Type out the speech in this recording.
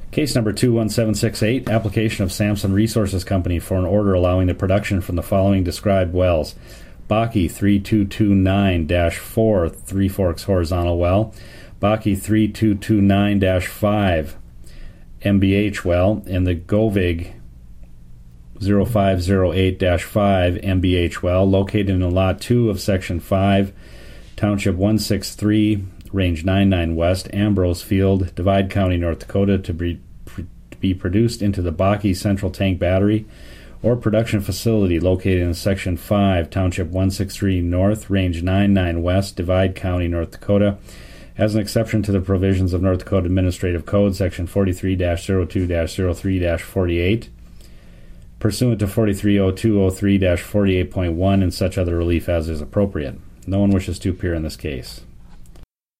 Case number 21768, application of Samson Resources Company for an order allowing the production from the following described wells. Bakke 3229-4 Three Forks horizontal well, Bakke 3229-5 MBH well, and the Govig 0508-5 MBH well, located in Lot 2 of Section 5, Township 163, Range 99 West, Ambrose Field, Divide County, North Dakota, to be produced into the Bakke Central Tank Battery or production facility located in Section 5, Township 163 North, Range 99 West, Divide County, North Dakota, as an exception to the provisions of North Dakota Administrative Code, Section 43-02-03-48, pursuant to 430203-48.1, and such other relief as is appropriate. No one wishes to appear in this case.